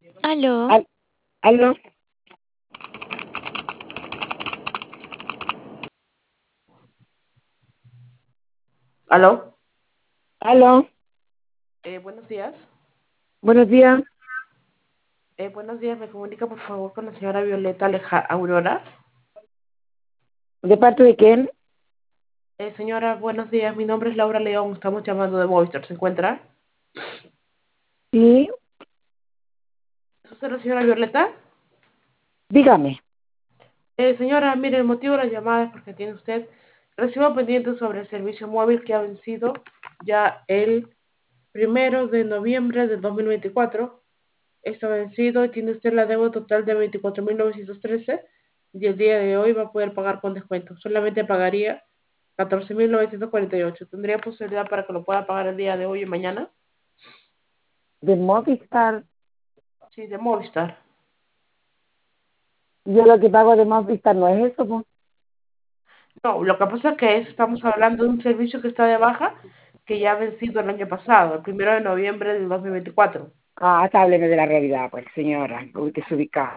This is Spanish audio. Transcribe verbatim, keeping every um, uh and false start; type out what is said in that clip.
Aló, Al- ¿Aló? ¿Aló? ¿Aló? Eh, buenos días. Buenos días. Eh, buenos días, me comunica por favor con la señora Violeta Aleja Aurora. ¿De parte de quién? Eh, señora, buenos días, mi nombre es Laura León, estamos llamando de Movistar, ¿se encuentra? Sí, ¿Es usted la señora Violeta? dígame. Eh, señora, mire, el motivo de la llamada es porque tiene usted recibo pendiente sobre el servicio móvil que ha vencido ya el primero de noviembre del dos mil veinticuatro. Está vencido y tiene usted la deuda total de veinticuatro mil novecientos trece y el día de hoy va a poder pagar con descuento. Solamente pagaría catorce mil novecientos cuarenta y ocho. ¿Tendría posibilidad para que lo pueda pagar el día de hoy y mañana? De Movistar. Sí, de Movistar. Yo lo que pago de Movistar no es eso, po. No, lo que pasa es que es- estamos hablando de un servicio que está de baja que ya ha vencido el año pasado, el primero de noviembre del dos mil veinticuatro. Ah, hábleme de la realidad, pues, señora. Uy, que se ubica.